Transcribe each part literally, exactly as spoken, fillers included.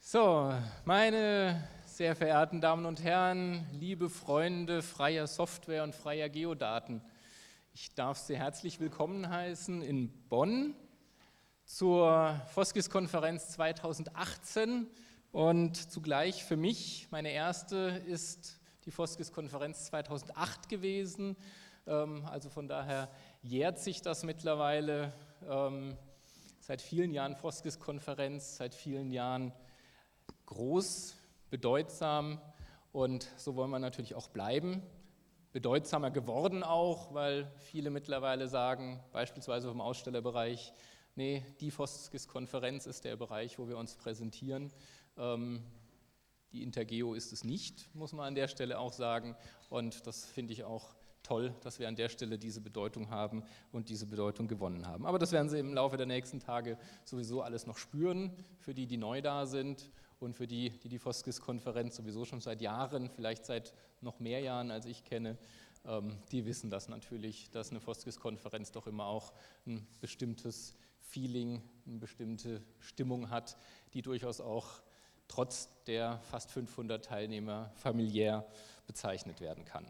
So, meine sehr verehrten Damen und Herren, liebe Freunde freier Software und freier Geodaten, ich darf Sie herzlich willkommen heißen in Bonn zur FOSGIS-Konferenz zweitausendachtzehn und zugleich für mich, meine erste ist die FOSGIS-Konferenz zweitausendacht gewesen, also von daher jährt sich das mittlerweile, seit vielen Jahren FOSGIS-Konferenz, seit vielen Jahren groß, bedeutsam und so wollen wir natürlich auch bleiben. Bedeutsamer geworden auch, weil viele mittlerweile sagen, beispielsweise vom Ausstellerbereich, nee, die FOSGIS-Konferenz ist der Bereich, wo wir uns präsentieren. Ähm, die Intergeo ist es nicht, muss man an der Stelle auch sagen, und das finde ich auch toll, dass wir an der Stelle diese Bedeutung haben und diese Bedeutung gewonnen haben. Aber das werden Sie im Laufe der nächsten Tage sowieso alles noch spüren, für die, die neu da sind. Und für die, die die FOSGIS-Konferenz sowieso schon seit Jahren, vielleicht seit noch mehr Jahren als ich kenne, ähm, die wissen das natürlich, dass eine FOSGIS-Konferenz doch immer auch ein bestimmtes Feeling, eine bestimmte Stimmung hat, die durchaus auch trotz der fast fünfhundert Teilnehmer familiär bezeichnet werden kann.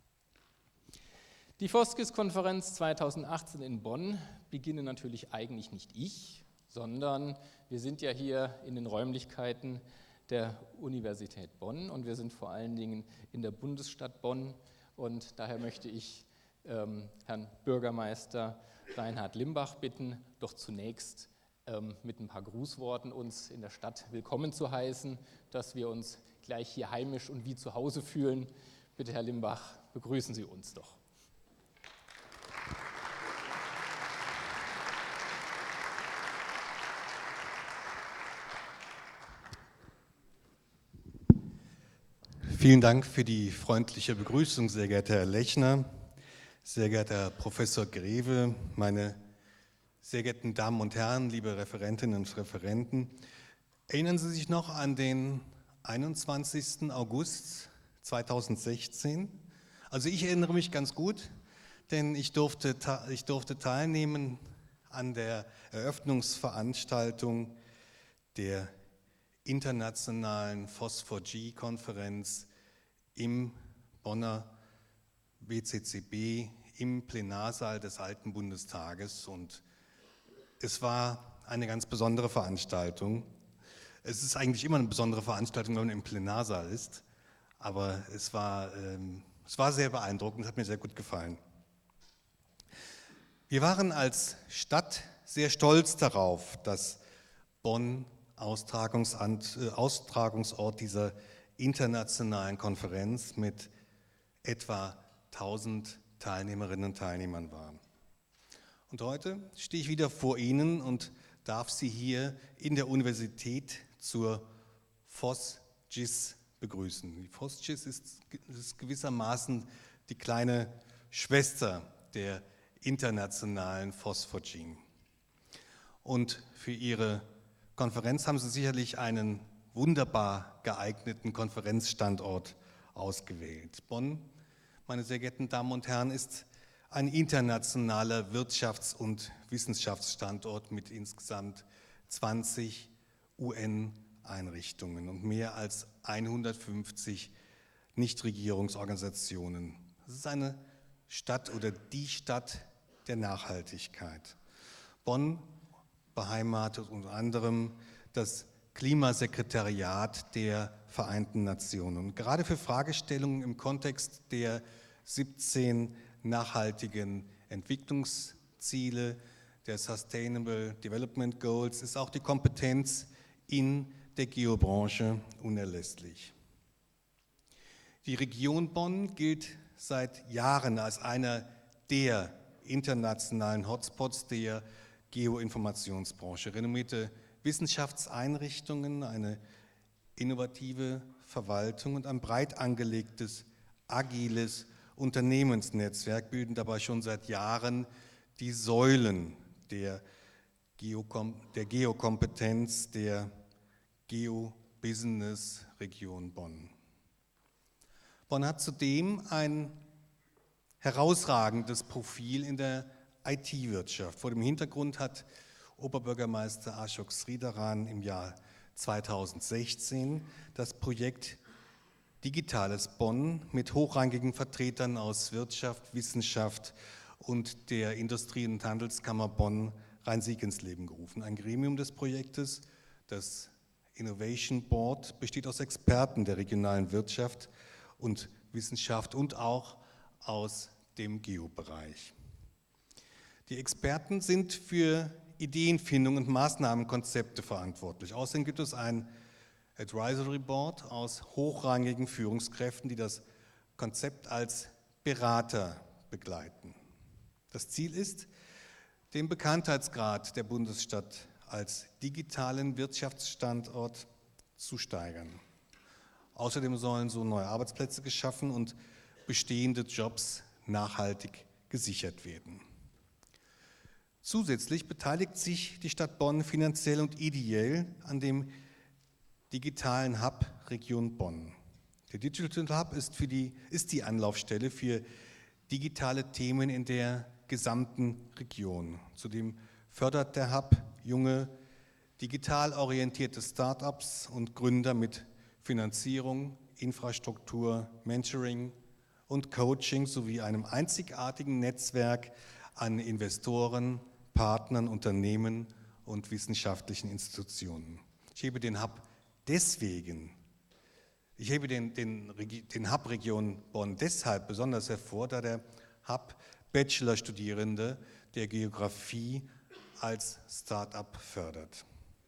Die FOSGIS-Konferenz zweitausendachtzehn in Bonn beginne natürlich eigentlich nicht ich, sondern wir sind ja hier in den Räumlichkeiten der Universität Bonn und wir sind vor allen Dingen in der Bundesstadt Bonn und daher möchte ich ähm, Herrn Bürgermeister Reinhard Limbach bitten, doch zunächst ähm, mit ein paar Grußworten uns in der Stadt willkommen zu heißen, dass wir uns gleich hier heimisch und wie zu Hause fühlen. Bitte, Herr Limbach, begrüßen Sie uns doch. Vielen Dank für die freundliche Begrüßung, sehr geehrter Herr Lechner, sehr geehrter Herr Professor Greve, meine sehr geehrten Damen und Herren, liebe Referentinnen und Referenten. Erinnern Sie sich noch an den einundzwanzigsten August zweitausendsechzehn? Also ich erinnere mich ganz gut, denn ich durfte, ich durfte teilnehmen an der Eröffnungsveranstaltung der internationalen Phosphor G-Konferenz im Bonner W C C B im Plenarsaal des Alten Bundestages und es war eine ganz besondere Veranstaltung. Es ist eigentlich immer eine besondere Veranstaltung, wenn man im Plenarsaal ist, aber es war, ähm, es war sehr beeindruckend, hat mir sehr gut gefallen. Wir waren als Stadt sehr stolz darauf, dass Bonn Austragungsort dieser internationalen Konferenz mit etwa tausend Teilnehmerinnen und Teilnehmern war. Und heute stehe ich wieder vor Ihnen und darf Sie hier in der Universität zur FOSGIS begrüßen. Die FOSGIS ist, ist gewissermaßen die kleine Schwester der internationalen Phosphor G. Und für Ihre Konferenz haben Sie sicherlich einen wunderbar geeigneten Konferenzstandort ausgewählt. Bonn, meine sehr geehrten Damen und Herren, ist ein internationaler Wirtschafts- und Wissenschaftsstandort mit insgesamt zwanzig U N-Einrichtungen und mehr als hundertfünfzig Nichtregierungsorganisationen. Es ist eine Stadt oder die Stadt der Nachhaltigkeit. Bonn beheimatet unter anderem das Klimasekretariat der Vereinten Nationen. Und gerade für Fragestellungen im Kontext der siebzehn nachhaltigen Entwicklungsziele, der Sustainable Development Goals, ist auch die Kompetenz in der Geobranche unerlässlich. Die Region Bonn gilt seit Jahren als einer der internationalen Hotspots der Geoinformationsbranche. Renommierte Wissenschaftseinrichtungen, eine innovative Verwaltung und ein breit angelegtes, agiles Unternehmensnetzwerk bilden dabei schon seit Jahren die Säulen der, Geokom der Geokompetenz der Geo-Business-Region Bonn. Bonn hat zudem ein herausragendes Profil in der I T-Wirtschaft. Vor dem Hintergrund hat Oberbürgermeister Ashok Sridharan im Jahr zweitausendsechzehn das Projekt Digitales Bonn mit hochrangigen Vertretern aus Wirtschaft, Wissenschaft und der Industrie- und Handelskammer Bonn Rhein-Sieg ins Leben gerufen. Ein Gremium des Projektes, das Innovation Board, besteht aus Experten der regionalen Wirtschaft und Wissenschaft und auch aus dem Geobereich. Die Experten sind für Ideenfindung und Maßnahmenkonzepte verantwortlich. Außerdem gibt es ein Advisory Board aus hochrangigen Führungskräften, die das Konzept als Berater begleiten. Das Ziel ist, den Bekanntheitsgrad der Bundesstadt als digitalen Wirtschaftsstandort zu steigern. Außerdem sollen so neue Arbeitsplätze geschaffen und bestehende Jobs nachhaltig gesichert werden. Zusätzlich beteiligt sich die Stadt Bonn finanziell und ideell an dem digitalen Hub Region Bonn. Der Digital Hub ist, für die, ist die Anlaufstelle für digitale Themen in der gesamten Region. Zudem fördert der Hub junge, digital orientierte Start-ups und Gründer mit Finanzierung, Infrastruktur, Mentoring und Coaching sowie einem einzigartigen Netzwerk an Investoren, Partnern, Unternehmen und wissenschaftlichen Institutionen. Ich hebe den Hub deswegen, ich hebe den, den, den Hub Region Bonn deshalb besonders hervor, da der Hub Bachelorstudierende der Geografie als Start-up fördert.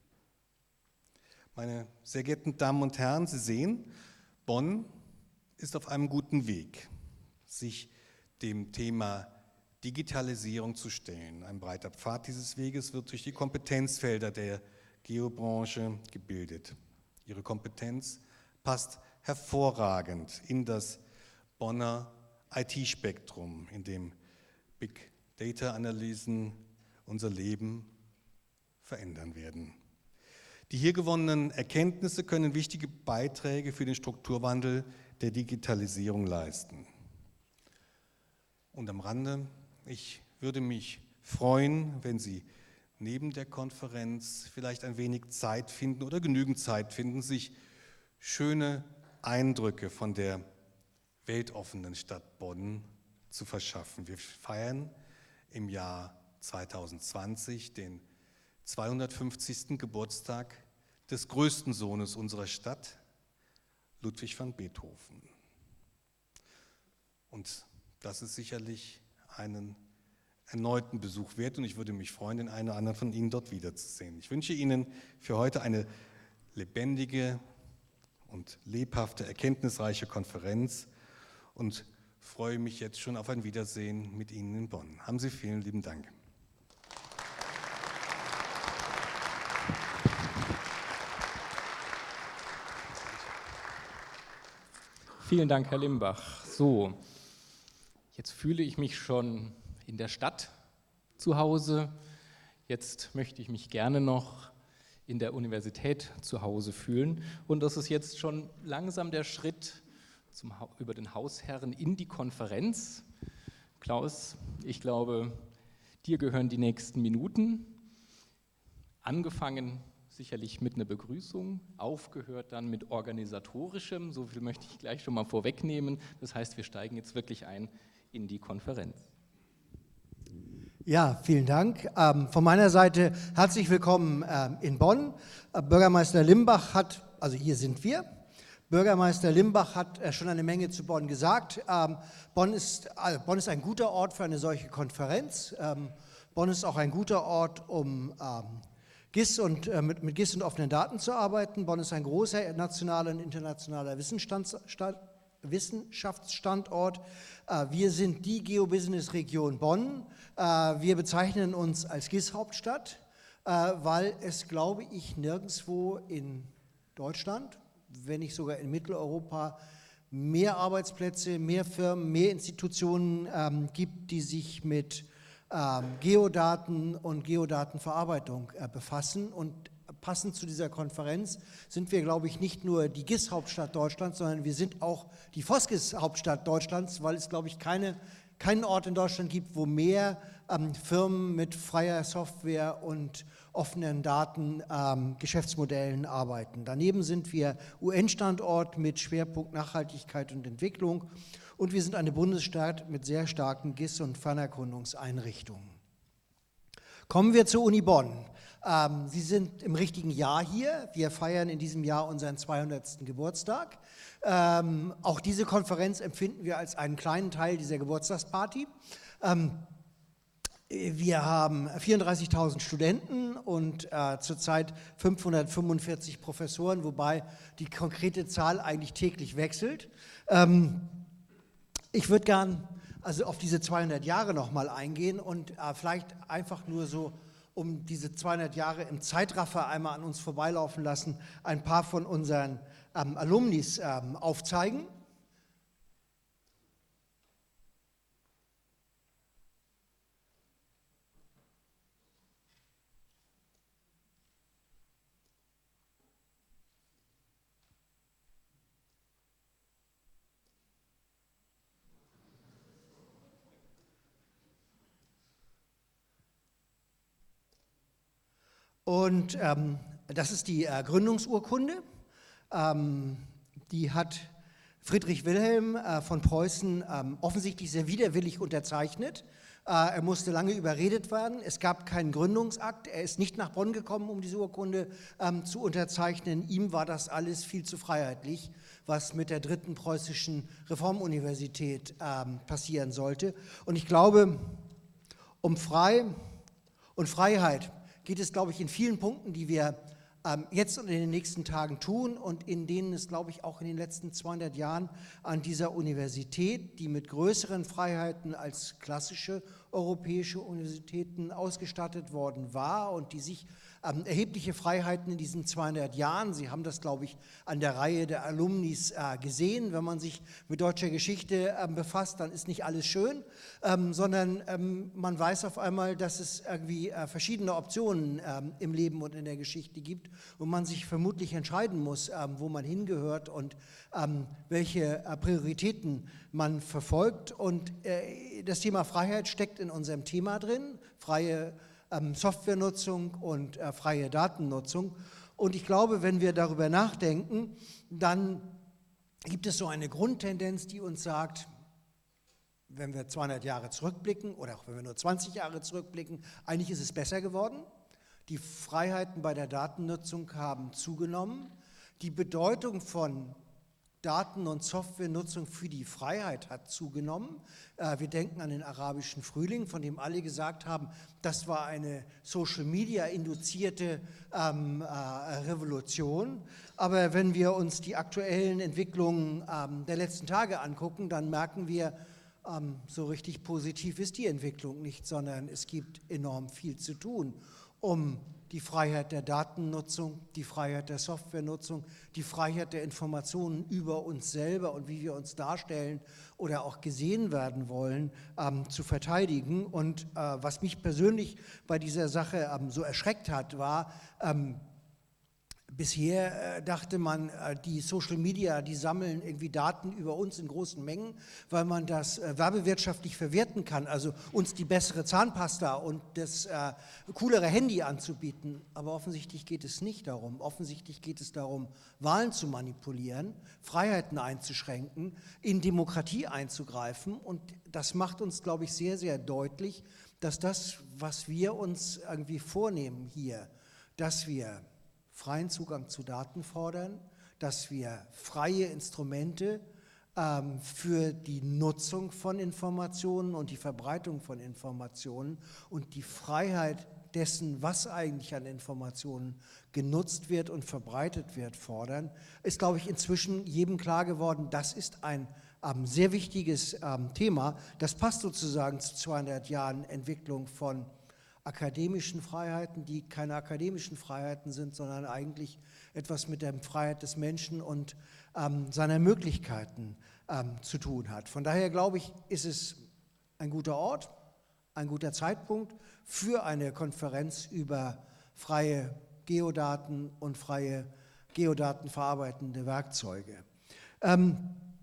Meine sehr geehrten Damen und Herren, Sie sehen, Bonn ist auf einem guten Weg, sich dem Thema Digitalisierung zu stellen. Ein breiter Pfad dieses Weges wird durch die Kompetenzfelder der Geobranche gebildet. Ihre Kompetenz passt hervorragend in das Bonner I T-Spektrum, in dem Big Data-Analysen unser Leben verändern werden. Die hier gewonnenen Erkenntnisse können wichtige Beiträge für den Strukturwandel der Digitalisierung leisten. Und am Rande, ich würde mich freuen, wenn Sie neben der Konferenz vielleicht ein wenig Zeit finden oder genügend Zeit finden, sich schöne Eindrücke von der weltoffenen Stadt Bonn zu verschaffen. Wir feiern im Jahr zweitausendzwanzig den zweihundertfünfzigsten Geburtstag des größten Sohnes unserer Stadt, Ludwig van Beethoven. Und das ist sicherlich einen erneuten Besuch wert und ich würde mich freuen, den einen oder anderen von Ihnen dort wiederzusehen. Ich wünsche Ihnen für heute eine lebendige und lebhafte, erkenntnisreiche Konferenz und freue mich jetzt schon auf ein Wiedersehen mit Ihnen in Bonn. Haben Sie vielen lieben Dank. Vielen Dank, Herr Limbach. So, jetzt fühle ich mich schon in der Stadt zu Hause. Jetzt möchte ich mich gerne noch in der Universität zu Hause fühlen. Und das ist jetzt schon langsam der Schritt zum, über den Hausherren in die Konferenz. Klaus, ich glaube, dir gehören die nächsten Minuten. Angefangen sicherlich mit einer Begrüßung, aufgehört dann mit organisatorischem. So viel möchte ich gleich schon mal vorwegnehmen. Das heißt, wir steigen jetzt wirklich ein in die Konferenz. Ja, vielen Dank. Ähm, von meiner Seite herzlich willkommen ähm, in Bonn. Äh, Bürgermeister Limbach hat, also hier sind wir, Bürgermeister Limbach hat äh, schon eine Menge zu Bonn gesagt. Ähm, Bonn ist, äh, Bonn ist ein guter Ort für eine solche Konferenz. Ähm, Bonn ist auch ein guter Ort, um ähm, G I S und, äh, mit, mit G I S und offenen Daten zu arbeiten. Bonn ist ein großer nationaler und internationaler Wissenschaftsstandort. Äh, wir sind die Geobusiness-Region Bonn. Äh, wir bezeichnen uns als G I S-Hauptstadt, äh, weil es, glaube ich, nirgendwo in Deutschland, wenn nicht sogar in Mitteleuropa, mehr Arbeitsplätze, mehr Firmen, mehr Institutionen ähm, gibt, die sich mit ähm, Geodaten und Geodatenverarbeitung äh, befassen. Und passend zu dieser Konferenz sind wir, glaube ich, nicht nur die G I S-Hauptstadt Deutschlands, sondern wir sind auch die Foskis-Hauptstadt Deutschlands, weil es, glaube ich, keine, keinen Ort in Deutschland gibt, wo mehr ähm, Firmen mit freier Software und offenen Daten, ähm, Geschäftsmodellen arbeiten. Daneben sind wir U N-Standort mit Schwerpunkt Nachhaltigkeit und Entwicklung und wir sind eine Bundesstaat mit sehr starken G I S- und Fernerkundungseinrichtungen. Kommen wir zur Uni Bonn. Ähm, Sie sind im richtigen Jahr hier. Wir feiern in diesem Jahr unseren zweihundertsten Geburtstag. Ähm, auch diese Konferenz empfinden wir als einen kleinen Teil dieser Geburtstagsparty. Ähm, wir haben vierunddreißigtausend Studenten und äh, zurzeit fünfhundertfünfundvierzig Professoren, wobei die konkrete Zahl eigentlich täglich wechselt. Ähm, ich würde gern also auf diese zweihundert Jahre nochmal eingehen und äh, vielleicht einfach nur so, um diese zweihundert Jahre im Zeitraffer einmal an uns vorbeilaufen lassen, ein paar von unseren ähm, Alumnis ähm, aufzeigen. Und ähm, das ist die äh, Gründungsurkunde. Ähm, die hat Friedrich Wilhelm äh, von Preußen ähm, offensichtlich sehr widerwillig unterzeichnet. Äh, er musste lange überredet werden. Es gab keinen Gründungsakt. Er ist nicht nach Bonn gekommen, um diese Urkunde ähm, zu unterzeichnen. Ihm war das alles viel zu freiheitlich, was mit der dritten preußischen Reformuniversität ähm, passieren sollte. Und ich glaube, um frei und Freiheit geht es, glaube ich, in vielen Punkten, die wir ähm, jetzt und in den nächsten Tagen tun und in denen es, glaube ich, auch in den letzten zweihundert Jahren an dieser Universität, die mit größeren Freiheiten als klassische europäische Universitäten ausgestattet worden war und die sich ähm, erhebliche Freiheiten in diesen zweihundert Jahren, Sie haben das, glaube ich, an der Reihe der Alumnis äh, gesehen, wenn man sich mit deutscher Geschichte ähm, befasst, dann ist nicht alles schön, ähm, sondern ähm, man weiß auf einmal, dass es irgendwie äh, verschiedene Optionen ähm, im Leben und in der Geschichte gibt und man sich vermutlich entscheiden muss, ähm, wo man hingehört und ähm, welche äh, Prioritäten man verfolgt. Und äh, das Thema Freiheit steckt in unserem Thema drin, freie ähm, Softwarenutzung und äh, freie Datennutzung. Und ich glaube, wenn wir darüber nachdenken, dann gibt es so eine Grundtendenz, die uns sagt, wenn wir zweihundert Jahre zurückblicken oder auch wenn wir nur zwanzig Jahre zurückblicken, eigentlich ist es besser geworden. Die Freiheiten bei der Datennutzung haben zugenommen. Die Bedeutung von Daten- und Softwarenutzung für die Freiheit hat zugenommen. Wir denken an den arabischen Frühling, von dem alle gesagt haben, das war eine Social-Media-induzierte ähm, äh, Revolution. Aber wenn wir uns die aktuellen Entwicklungen ähm, der letzten Tage angucken, dann merken wir, ähm, so richtig positiv ist die Entwicklung nicht, sondern es gibt enorm viel zu tun, um die Freiheit der Datennutzung, die Freiheit der Softwarenutzung, die Freiheit der Informationen über uns selber und wie wir uns darstellen oder auch gesehen werden wollen, ähm, zu verteidigen. Und äh, was mich persönlich bei dieser Sache ähm, so erschreckt hat, war, ähm, bisher äh, dachte man, äh, die Social Media, die sammeln irgendwie Daten über uns in großen Mengen, weil man das äh, werbewirtschaftlich verwerten kann, also uns die bessere Zahnpasta und das äh, coolere Handy anzubieten. Aber offensichtlich geht es nicht darum. Offensichtlich geht es darum, Wahlen zu manipulieren, Freiheiten einzuschränken, in Demokratie einzugreifen. Und das macht uns, glaube ich, sehr, sehr deutlich, dass das, was wir uns irgendwie vornehmen hier, dass wir freien Zugang zu Daten fordern, dass wir freie Instrumente ähm, für die Nutzung von Informationen und die Verbreitung von Informationen und die Freiheit dessen, was eigentlich an Informationen genutzt wird und verbreitet wird, fordern, ist, glaube ich, inzwischen jedem klar geworden, das ist ein ähm, sehr wichtiges ähm, Thema. Das passt sozusagen zu zweihundert Jahren Entwicklung von akademischen Freiheiten, die keine akademischen Freiheiten sind, sondern eigentlich etwas mit der Freiheit des Menschen und ähm, seiner Möglichkeiten ähm, zu tun hat. Von daher glaube ich, ist es ein guter Ort, ein guter Zeitpunkt für eine Konferenz über freie Geodaten und freie geodatenverarbeitende Werkzeuge. Ähm,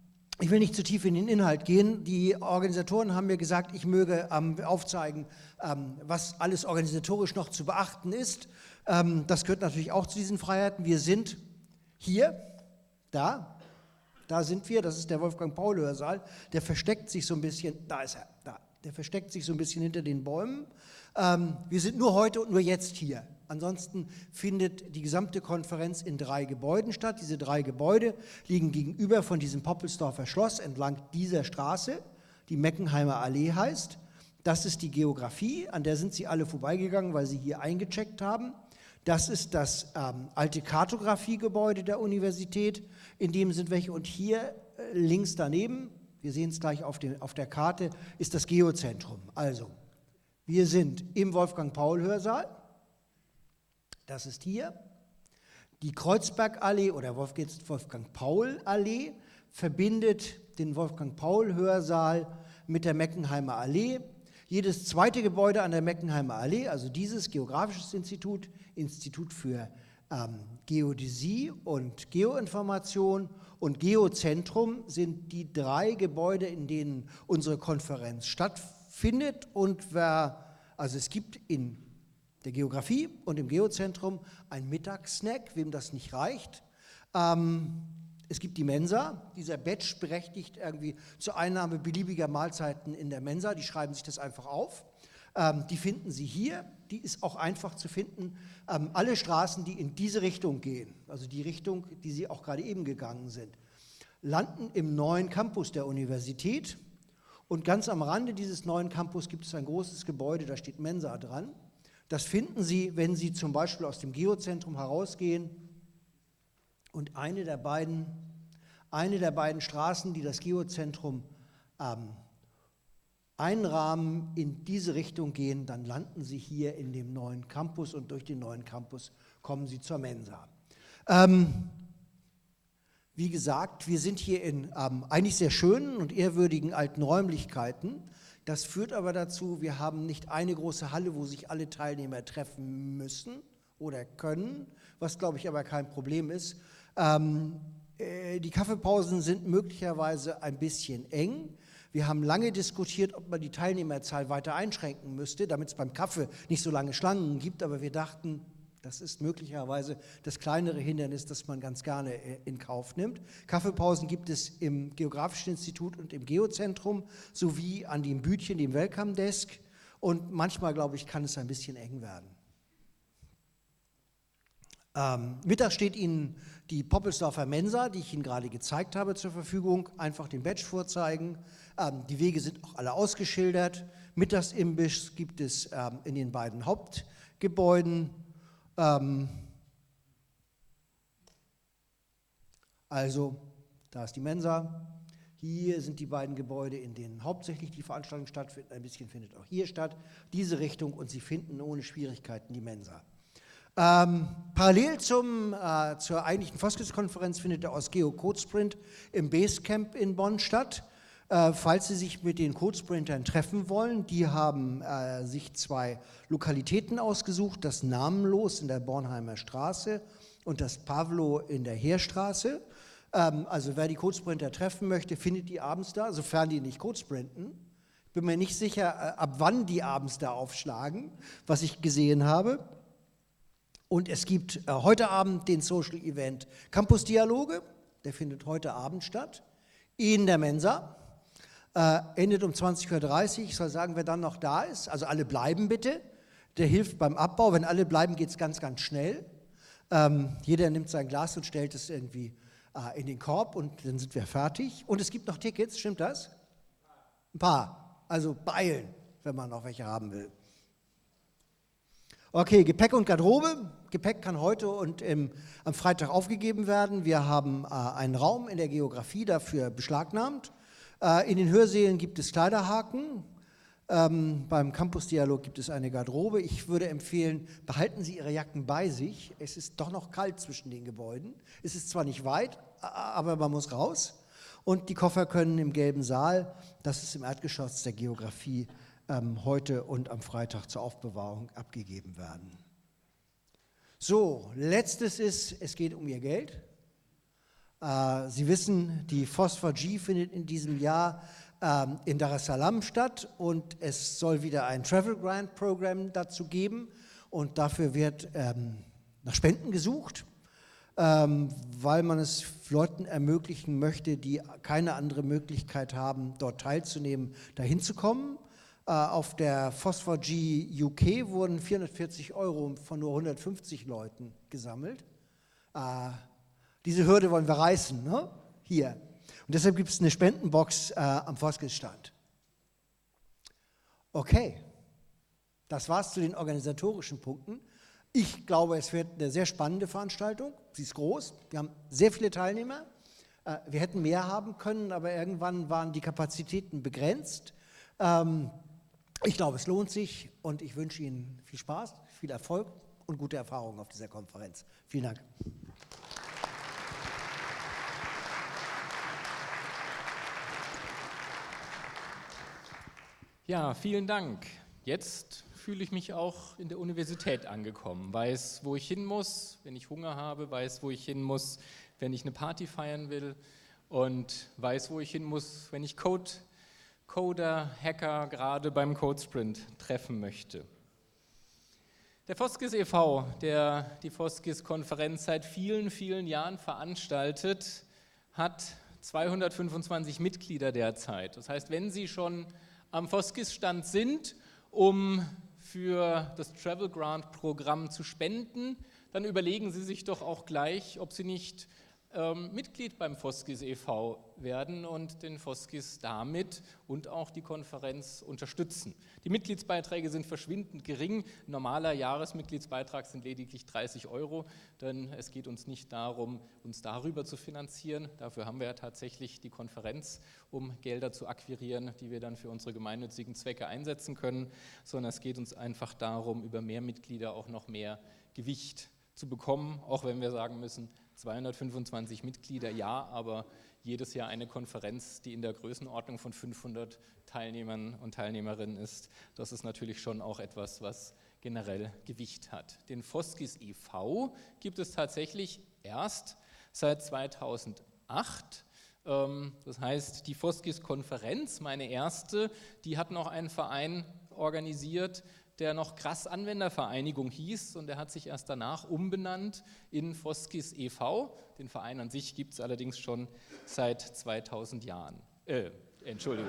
Ich will nicht zu tief in den Inhalt gehen. Die Organisatoren haben mir gesagt, ich möge ähm, aufzeigen, ähm, was alles organisatorisch noch zu beachten ist. Ähm, das gehört natürlich auch zu diesen Freiheiten. Wir sind hier, da, da sind wir, das ist der Wolfgang-Paul-Hörsaal, der versteckt sich so ein bisschen, da ist er, da, der versteckt sich so ein bisschen hinter den Bäumen. Ähm, wir sind nur heute und nur jetzt hier. Ansonsten findet die gesamte Konferenz in drei Gebäuden statt. Diese drei Gebäude liegen gegenüber von diesem Poppelsdorfer Schloss entlang dieser Straße, die Meckenheimer Allee heißt. Das ist die Geografie, an der sind Sie alle vorbeigegangen, weil Sie hier eingecheckt haben. Das ist das ähm, alte Kartografiegebäude der Universität, in dem sind welche. Und hier äh, links daneben, wir sehen es gleich auf, den, auf der Karte, ist das Geozentrum. Also, wir sind im Wolfgang-Paul-Hörsaal. Das ist hier. Die Kreuzbergallee oder Wolfgang-Paul-Allee verbindet den Wolfgang-Paul-Hörsaal mit der Meckenheimer Allee. Jedes zweite Gebäude an der Meckenheimer Allee, also dieses Geografisches Institut, Institut für ähm, Geodäsie und Geoinformation und Geozentrum, sind die drei Gebäude, in denen unsere Konferenz stattfindet. Und wer, also es gibt in der Geografie und im Geozentrum ein Mittagssnack, wem das nicht reicht. Ähm, es gibt die Mensa, dieser Badge berechtigt irgendwie zur Einnahme beliebiger Mahlzeiten in der Mensa, die schreiben sich das einfach auf. Ähm, die finden Sie hier, die ist auch einfach zu finden. Ähm, alle Straßen, die in diese Richtung gehen, also die Richtung, die Sie auch gerade eben gegangen sind, landen im neuen Campus der Universität. Und ganz am Rande dieses neuen Campus gibt es ein großes Gebäude, da steht Mensa dran. Das finden Sie, wenn Sie zum Beispiel aus dem Geozentrum herausgehen und eine der beiden, eine der beiden Straßen, die das Geozentrum ähm, einrahmen, in diese Richtung gehen, dann landen Sie hier in dem neuen Campus und durch den neuen Campus kommen Sie zur Mensa. Ähm, wie gesagt, wir sind hier in ähm, eigentlich sehr schönen und ehrwürdigen alten Räumlichkeiten. Das führt aber dazu, wir haben nicht eine große Halle, wo sich alle Teilnehmer treffen müssen oder können, was, glaube ich, aber kein Problem ist. Ähm, äh, die Kaffeepausen sind möglicherweise ein bisschen eng. Wir haben lange diskutiert, ob man die Teilnehmerzahl weiter einschränken müsste, damit es beim Kaffee nicht so lange Schlangen gibt, aber wir dachten, das ist möglicherweise das kleinere Hindernis, das man ganz gerne in Kauf nimmt. Kaffeepausen gibt es im Geografischen Institut und im Geozentrum sowie an dem Bütchen, dem Welcome Desk. Und manchmal, glaube ich, kann es ein bisschen eng werden. Ähm, Mittag steht Ihnen die Poppelsdorfer Mensa, die ich Ihnen gerade gezeigt habe, zur Verfügung. Einfach den Badge vorzeigen. Ähm, die Wege sind auch alle ausgeschildert. Mittagsimbiss gibt es ähm, in den beiden Hauptgebäuden. Ähm, also, da ist die Mensa. Hier sind die beiden Gebäude, in denen hauptsächlich die Veranstaltung stattfindet. Ein bisschen findet auch hier statt. Diese Richtung und Sie finden ohne Schwierigkeiten die Mensa. Ähm, parallel zum, äh, zur eigentlichen Foskis-Konferenz findet der Osgeo Codesprint im Basecamp in Bonn statt. Äh, falls Sie sich mit den Codesprintern treffen wollen, die haben äh, sich zwei Lokalitäten ausgesucht, das Namenlos in der Bornheimer Straße und das Pavlo in der Heerstraße. Ähm, also wer die Codesprinter treffen möchte, findet die abends da, sofern die nicht Codesprinten. Ich bin mir nicht sicher, äh, ab wann die abends da aufschlagen, was ich gesehen habe. Und es gibt äh, heute Abend den Social Event Campus Dialoge, der findet heute Abend statt, in der Mensa. Äh, endet um zwanzig Uhr dreißig, ich soll sagen, wer dann noch da ist, also alle bleiben bitte, der hilft beim Abbau, wenn alle bleiben, geht es ganz, ganz schnell. Ähm, jeder nimmt sein Glas und stellt es irgendwie äh, in den Korb und dann sind wir fertig. Und es gibt noch Tickets, stimmt das? Ein paar, also beeilen, wenn man noch welche haben will. Okay, Gepäck und Garderobe. Gepäck kann heute und im, am Freitag aufgegeben werden. Wir haben äh, einen Raum in der Geografie dafür beschlagnahmt. In den Hörsälen gibt es Kleiderhaken, ähm, beim Campus-Dialog gibt es eine Garderobe. Ich würde empfehlen, behalten Sie Ihre Jacken bei sich. Es ist doch noch kalt zwischen den Gebäuden. Es ist zwar nicht weit, aber man muss raus. Und die Koffer können im gelben Saal, das ist im Erdgeschoss der Geografie, ähm, heute und am Freitag zur Aufbewahrung abgegeben werden. So, letztes ist, es geht um Ihr Geld. Äh, Sie wissen, die Phosphor G findet in diesem Jahr ähm, in Dar es Salaam statt und es soll wieder ein Travel Grant Program dazu geben und dafür wird ähm, nach Spenden gesucht, ähm, weil man es Leuten ermöglichen möchte, die keine andere Möglichkeit haben, dort teilzunehmen, dahin zu kommen. Äh, auf der Phosphor G U K wurden vierhundertvierzig Euro von nur hundertfünfzig Leuten gesammelt. Äh, diese Hürde wollen wir reißen, ne? Hier. Und deshalb gibt es eine Spendenbox äh, am Foskis-Stand. Okay, das war's zu den organisatorischen Punkten. Ich glaube, es wird eine sehr spannende Veranstaltung. Sie ist groß. Wir haben sehr viele Teilnehmer. Äh, wir hätten mehr haben können, aber irgendwann waren die Kapazitäten begrenzt. Ähm, ich glaube, es lohnt sich und ich wünsche Ihnen viel Spaß, viel Erfolg und gute Erfahrungen auf dieser Konferenz. Vielen Dank. Ja, vielen Dank. Jetzt fühle ich mich auch in der Universität angekommen, weiß, wo ich hin muss, wenn ich Hunger habe, weiß, wo ich hin muss, wenn ich eine Party feiern will und weiß, wo ich hin muss, wenn ich Code, Coder, Hacker gerade beim Codesprint treffen möchte. Der Foskis e V, der die Foskis-Konferenz seit vielen, vielen Jahren veranstaltet, hat zweihundertfünfundzwanzig Mitglieder derzeit. Das heißt, wenn Sie schon am Foskis-Stand sind, um für das Travel Grant Programm zu spenden, dann überlegen Sie sich doch auch gleich, ob Sie nicht ähm, Mitglied beim Foskis e V werden und den Foskis damit und auch die Konferenz unterstützen. Die Mitgliedsbeiträge sind verschwindend gering. Ein normaler Jahresmitgliedsbeitrag sind lediglich dreißig Euro, denn es geht uns nicht darum, uns darüber zu finanzieren. Dafür haben wir ja tatsächlich die Konferenz, um Gelder zu akquirieren, die wir dann für unsere gemeinnützigen Zwecke einsetzen können, sondern es geht uns einfach darum, über mehr Mitglieder auch noch mehr Gewicht zu bekommen, auch wenn wir sagen müssen, zweihundertfünfundzwanzig Mitglieder, ja, aber jedes Jahr eine Konferenz, die in der Größenordnung von fünfhundert Teilnehmern und Teilnehmerinnen ist, das ist natürlich schon auch etwas, was generell Gewicht hat. Den Foskis e V gibt es tatsächlich erst seit zweitausendacht. Das heißt, die Foskis-Konferenz, meine erste, die hat noch einen Verein organisiert, der noch Krass Anwendervereinigung hieß und der hat sich erst danach umbenannt in Foskis e V. Den Verein an sich gibt es allerdings schon seit zweitausend Jahren. Äh, Entschuldigung.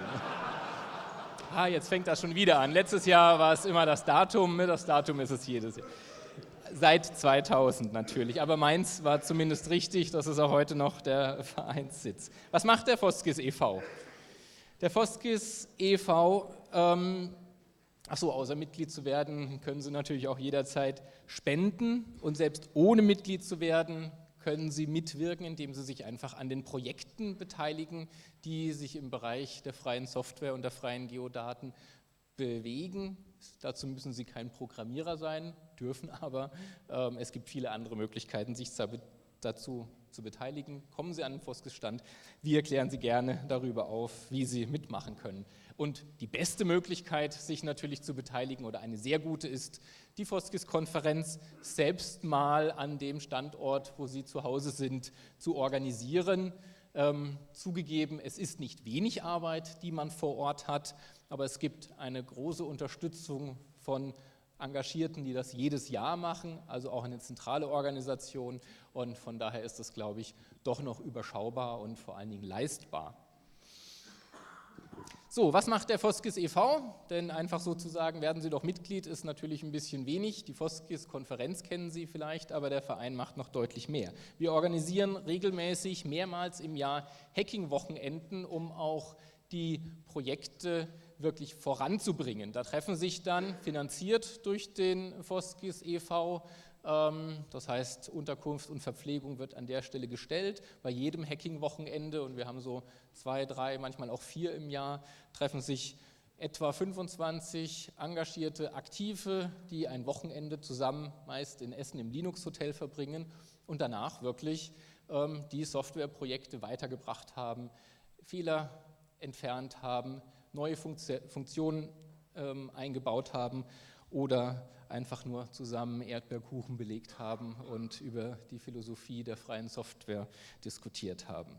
Ah, jetzt fängt das schon wieder an. Letztes Jahr war es immer das Datum, das Datum ist es jedes Jahr. Seit zweitausend natürlich, aber meins war zumindest richtig, das ist auch heute noch der Vereinssitz. Was macht der Foskis e V? Der Foskis e V, ähm, achso, außer Mitglied zu werden, können Sie natürlich auch jederzeit spenden und selbst ohne Mitglied zu werden, können Sie mitwirken, indem Sie sich einfach an den Projekten beteiligen, die sich im Bereich der freien Software und der freien Geodaten bewegen. Dazu müssen Sie kein Programmierer sein, dürfen aber. Ähm, es gibt viele andere Möglichkeiten, sich dazu zu beteiligen. Kommen Sie an den Foskis-Stand. Wir klären Sie gerne darüber auf, wie Sie mitmachen können. Und die beste Möglichkeit, sich natürlich zu beteiligen oder eine sehr gute ist, die Foskis-Konferenz selbst mal an dem Standort, wo Sie zu Hause sind, zu organisieren. Ähm, zugegeben, es ist nicht wenig Arbeit, die man vor Ort hat, aber es gibt eine große Unterstützung von Engagierten, die das jedes Jahr machen, also auch eine zentrale Organisation und von daher ist das, glaube ich, doch noch überschaubar und vor allen Dingen leistbar. So, was macht der Foskis e V? Denn einfach so zu sagen, werden Sie doch Mitglied, ist natürlich ein bisschen wenig. Die Foskis-Konferenz kennen Sie vielleicht, aber der Verein macht noch deutlich mehr. Wir organisieren regelmäßig mehrmals im Jahr Hacking-Wochenenden, um auch die Projekte wirklich voranzubringen. Da treffen sich dann, finanziert durch den Foskis e V, das heißt, Unterkunft und Verpflegung wird an der Stelle gestellt. Bei jedem Hacking-Wochenende, und wir haben so zwei, drei, manchmal auch vier im Jahr, treffen sich etwa fünfundzwanzig engagierte Aktive, die ein Wochenende zusammen meist in Essen im Linux-Hotel verbringen und danach wirklich ähm, die Softwareprojekte weitergebracht haben, Fehler entfernt haben, neue Funktionen ähm, eingebaut haben oder einfach nur zusammen Erdbeerkuchen belegt haben und über die Philosophie der freien Software diskutiert haben.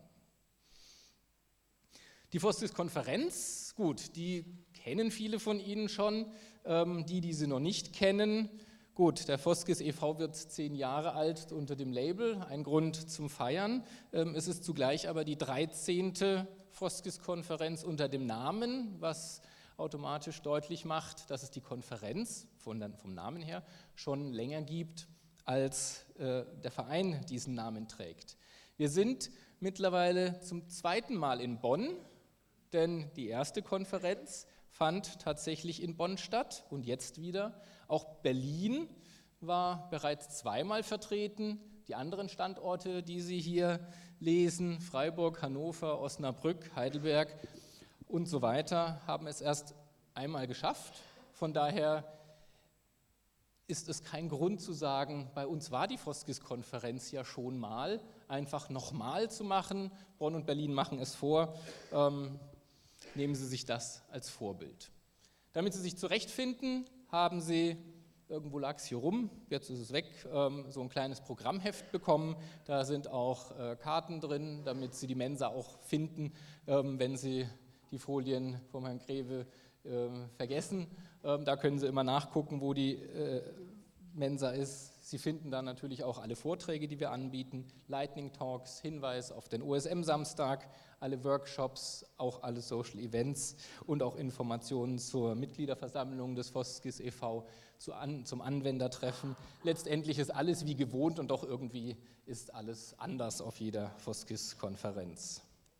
Die Foskis-Konferenz, gut, die kennen viele von Ihnen schon, ähm, die, die sie noch nicht kennen. Gut, der Foskis e V wird zehn Jahre alt unter dem Label, ein Grund zum Feiern. Ähm, es ist zugleich aber die dreizehnte Foskis-Konferenz unter dem Namen, was automatisch deutlich macht, dass es die Konferenz von, vom Namen her schon länger gibt, als äh, der Verein diesen Namen trägt. Wir sind mittlerweile zum zweiten Mal in Bonn, denn die erste Konferenz fand tatsächlich in Bonn statt und jetzt wieder. Auch Berlin war bereits zweimal vertreten. Die anderen Standorte, die Sie hier lesen, Freiburg, Hannover, Osnabrück, Heidelberg und so weiter, haben es erst einmal geschafft. Von daher ist es kein Grund zu sagen, bei uns war die Foskis-Konferenz ja schon mal, einfach nochmal zu machen. Bonn und Berlin machen es vor. Ähm, nehmen Sie sich das als Vorbild. Damit Sie sich zurechtfinden, haben Sie, irgendwo lag es hier rum, jetzt ist es weg, ähm, so ein kleines Programmheft bekommen. Da sind auch äh, Karten drin, damit Sie die Mensa auch finden, ähm, wenn Sie die Folien vom Herrn Greve äh, vergessen. Ähm, da können Sie immer nachgucken, wo die äh, Mensa ist. Sie finden da natürlich auch alle Vorträge, die wir anbieten, Lightning Talks, Hinweis auf den O S M-Samstag, alle Workshops, auch alle Social Events und auch Informationen zur Mitgliederversammlung des Foskis e V, zu an, zum Anwendertreffen. Letztendlich ist alles wie gewohnt und doch irgendwie ist alles anders auf jeder Foskis-Konferenz.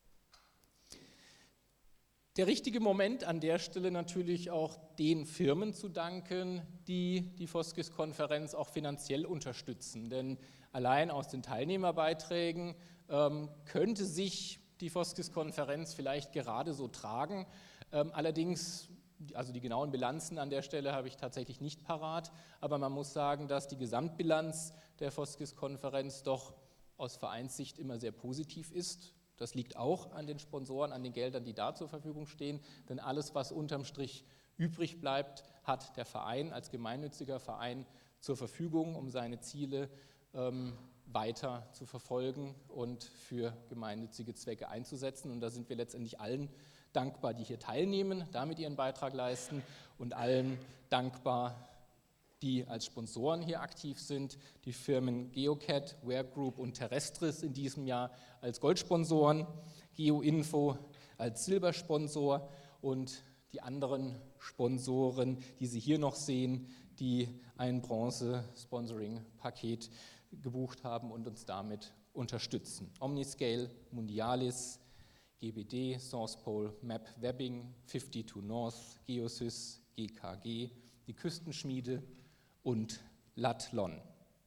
Der richtige Moment an der Stelle natürlich auch den Firmen zu danken, die die Foskis-Konferenz auch finanziell unterstützen. Denn allein aus den Teilnehmerbeiträgen ähm, könnte sich die Foskis-Konferenz vielleicht gerade so tragen. Ähm, allerdings, also die genauen Bilanzen an der Stelle habe ich tatsächlich nicht parat, aber man muss sagen, dass die Gesamtbilanz der Foskis-Konferenz doch aus Vereinssicht immer sehr positiv ist. Das liegt auch an den Sponsoren, an den Geldern, die da zur Verfügung stehen, denn alles, was unterm Strich übrig bleibt, hat der Verein als gemeinnütziger Verein zur Verfügung, um seine Ziele ähm, weiter zu verfolgen und für gemeinnützige Zwecke einzusetzen. Und da sind wir letztendlich allen dankbar, die hier teilnehmen, damit ihren Beitrag leisten und allen dankbar, die als Sponsoren hier aktiv sind, die Firmen Geocat, Ware Group und Terrestris in diesem Jahr als Goldsponsoren, GeoInfo als Silbersponsor und die anderen Sponsoren, die Sie hier noch sehen, die ein Bronze-Sponsoring-Paket gebucht haben und uns damit unterstützen. Omniscale, Mundialis, G B D, SourcePol, Map Webbing, zweiundfünfzig North, Geosys, G K G, die Küstenschmiede und Latlon.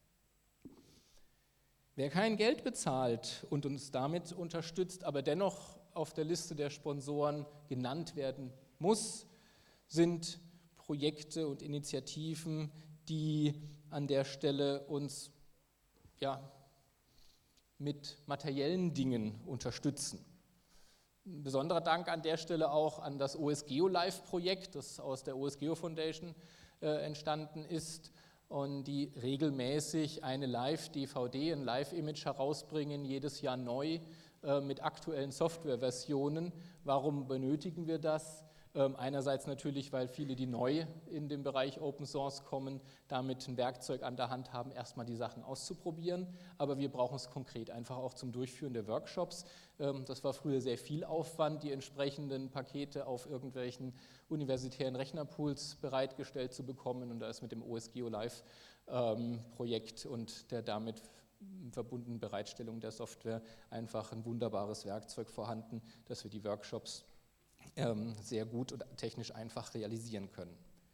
Wer kein Geld bezahlt und uns damit unterstützt, aber dennoch auf der Liste der Sponsoren genannt werden muss, sind Projekte und Initiativen, die an der Stelle uns ja, mit materiellen Dingen unterstützen. Ein besonderer Dank an der Stelle auch an das O S Geo Live-Projekt, das aus der O S Geo Foundation äh, entstanden ist und die regelmäßig eine Live-D V D, ein Live-Image herausbringen, jedes Jahr neu äh, mit aktuellen Softwareversionen. Warum benötigen wir das? Ähm, einerseits natürlich, weil viele, die neu in den Bereich Open Source kommen, damit ein Werkzeug an der Hand haben, erstmal die Sachen auszuprobieren. Aber wir brauchen es konkret einfach auch zum Durchführen der Workshops. Ähm, das war früher sehr viel Aufwand, die entsprechenden Pakete auf irgendwelchen universitären Rechnerpools bereitgestellt zu bekommen. Und da ist mit dem O S Geo Live ähm, Projekt und der damit verbundenen Bereitstellung der Software einfach ein wunderbares Werkzeug vorhanden, dass wir die Workshops sehr gut und technisch einfach realisieren können.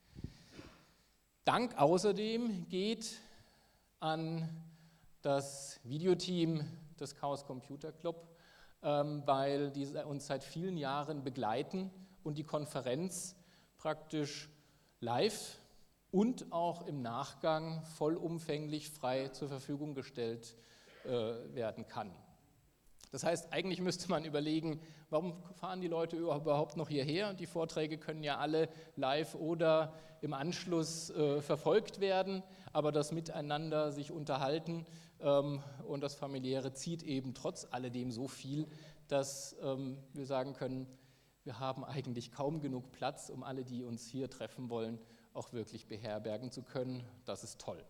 Dank außerdem geht an das Videoteam des Chaos Computer Club, weil die uns seit vielen Jahren begleiten und die Konferenz praktisch live und auch im Nachgang vollumfänglich frei zur Verfügung gestellt werden kann. Das heißt, eigentlich müsste man überlegen, warum fahren die Leute überhaupt noch hierher? Die Vorträge können ja alle live oder im Anschluss äh, verfolgt werden, aber das Miteinander sich unterhalten ähm, und das Familiäre zieht eben trotz alledem so viel, dass ähm, wir sagen können, wir haben eigentlich kaum genug Platz, um alle, die uns hier treffen wollen, auch wirklich beherbergen zu können. Das ist toll.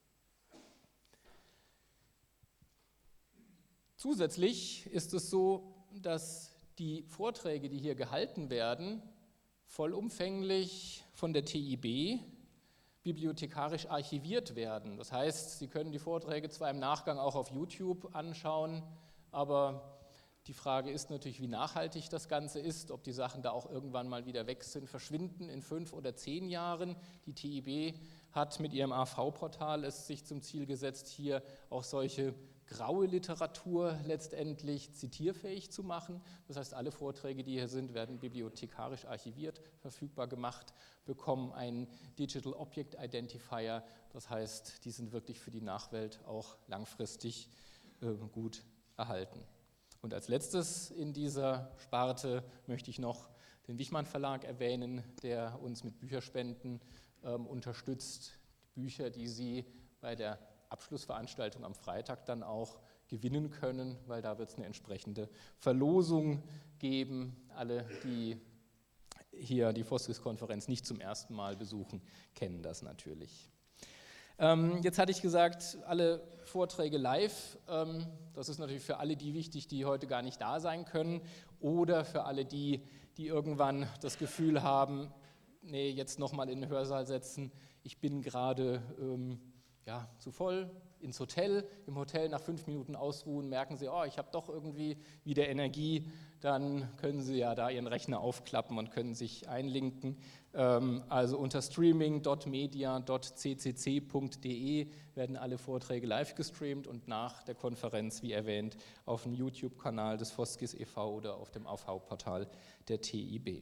Zusätzlich ist es so, dass die Vorträge, die hier gehalten werden, vollumfänglich von der T I B bibliothekarisch archiviert werden. Das heißt, Sie können die Vorträge zwar im Nachgang auch auf YouTube anschauen, aber die Frage ist natürlich, wie nachhaltig das Ganze ist, ob die Sachen da auch irgendwann mal wieder weg sind, verschwinden in fünf oder zehn Jahren. Die T I B hat mit ihrem A V-Portal es sich zum Ziel gesetzt, hier auch solche graue Literatur letztendlich zitierfähig zu machen. Das heißt, alle Vorträge, die hier sind, werden bibliothekarisch archiviert, verfügbar gemacht, bekommen einen Digital Object Identifier. Das heißt, die sind wirklich für die Nachwelt auch langfristig äh, gut erhalten. Und als letztes in dieser Sparte möchte ich noch den Wichmann Verlag erwähnen, der uns mit Bücherspenden ähm, unterstützt. Die Bücher, die Sie bei der Abschlussveranstaltung am Freitag dann auch gewinnen können, weil da wird es eine entsprechende Verlosung geben. Alle, die hier die Foskis-Konferenz nicht zum ersten Mal besuchen, kennen das natürlich. Ähm, jetzt hatte ich gesagt, alle Vorträge live. Ähm, das ist natürlich für alle die wichtig, die heute gar nicht da sein können oder für alle die, die irgendwann das Gefühl haben, nee, jetzt nochmal in den Hörsaal setzen, ich bin gerade ähm, ja, zu voll, ins Hotel, im Hotel nach fünf Minuten ausruhen, merken Sie, oh, ich habe doch irgendwie wieder Energie, dann können Sie ja da Ihren Rechner aufklappen und können sich einlinken. Ähm, also unter streaming punkt media punkt c c c punkt d e werden alle Vorträge live gestreamt und nach der Konferenz, wie erwähnt, auf dem YouTube-Kanal des Foskis e V oder auf dem A V-Portal der T I B.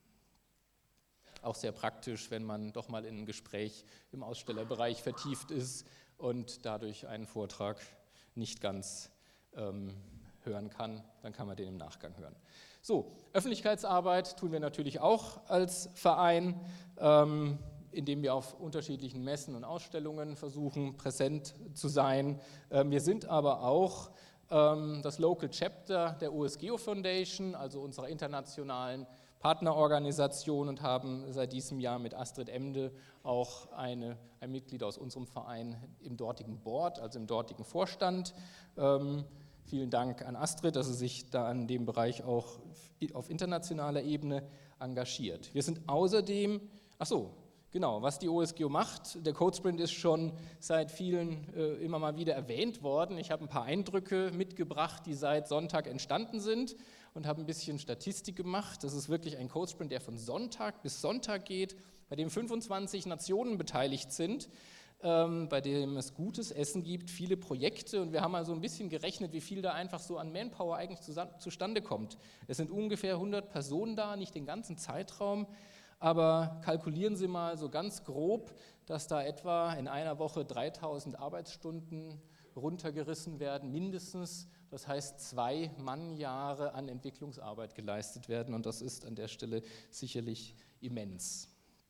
Auch sehr praktisch, wenn man doch mal in ein Gespräch im Ausstellerbereich vertieft ist und dadurch einen Vortrag nicht ganz ähm, hören kann, dann kann man den im Nachgang hören. So, Öffentlichkeitsarbeit tun wir natürlich auch als Verein, ähm, indem wir auf unterschiedlichen Messen und Ausstellungen versuchen, präsent zu sein. Ähm, wir sind aber auch ähm, das Local Chapter der U S Geo Foundation, also unserer internationalen Partnerorganisation, und haben seit diesem Jahr mit Astrid Emde auch eine, ein Mitglied aus unserem Verein im dortigen Board, also im dortigen Vorstand. Ähm, vielen Dank an Astrid, dass sie sich da in dem Bereich auch auf internationaler Ebene engagiert. Wir sind außerdem, ach so, genau, was die O S G E O macht, der Codesprint ist schon seit vielen äh, immer mal wieder erwähnt worden. Ich habe ein paar Eindrücke mitgebracht, die seit Sonntag entstanden sind, und habe ein bisschen Statistik gemacht. Das ist wirklich ein Codesprint, der von Sonntag bis Sonntag geht, bei dem fünfundzwanzig Nationen beteiligt sind, ähm, bei dem es gutes Essen gibt, viele Projekte, und wir haben also ein bisschen gerechnet, wie viel da einfach so an Manpower eigentlich zustande kommt. Es sind ungefähr hundert Personen da, nicht den ganzen Zeitraum, aber kalkulieren Sie mal so ganz grob, dass da etwa in einer Woche dreitausend Arbeitsstunden runtergerissen werden, mindestens. Das heißt, zwei Mannjahre an Entwicklungsarbeit geleistet werden, und das ist an der Stelle sicherlich immens.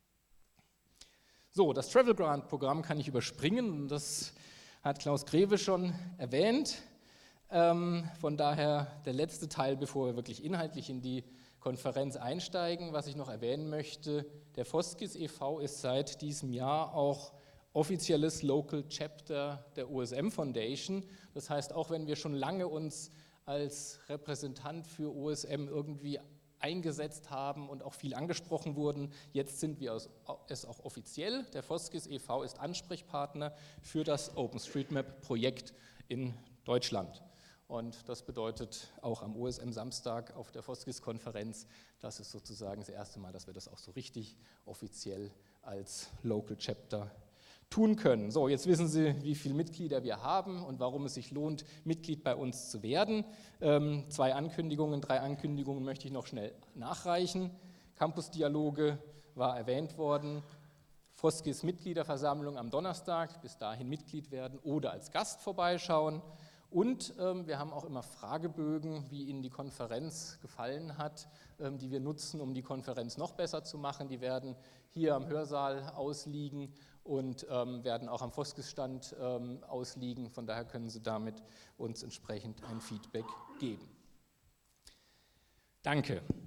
So, das Travel Grant Programm kann ich überspringen, und das hat Klaus Greve schon erwähnt. Ähm, von daher der letzte Teil, bevor wir wirklich inhaltlich in die Konferenz einsteigen. Was ich noch erwähnen möchte, der Foskis e V ist seit diesem Jahr auch offizielles Local Chapter der U S M Foundation. Das heißt, auch wenn wir schon lange uns als Repräsentant für U S M irgendwie eingesetzt haben und auch viel angesprochen wurden, jetzt sind wir es auch offiziell. Der Foskis e V ist Ansprechpartner für das OpenStreetMap-Projekt in Deutschland. Und das bedeutet auch am O S M-Samstag auf der Foskis-Konferenz, das ist sozusagen das erste Mal, dass wir das auch so richtig offiziell als Local Chapter tun können. So, jetzt wissen Sie, wie viele Mitglieder wir haben und warum es sich lohnt, Mitglied bei uns zu werden. Ähm, zwei Ankündigungen, drei Ankündigungen möchte ich noch schnell nachreichen. Campus-Dialoge war erwähnt worden. Foskis Mitgliederversammlung am Donnerstag, bis dahin Mitglied werden oder als Gast vorbeischauen. Und ähm, wir haben auch immer Fragebögen, wie Ihnen die Konferenz gefallen hat, ähm, die wir nutzen, um die Konferenz noch besser zu machen. Die werden hier am Hörsaal ausliegen und ähm, werden auch am Foskes-Stand ähm, ausliegen. Von daher können Sie damit uns entsprechend ein Feedback geben. Danke.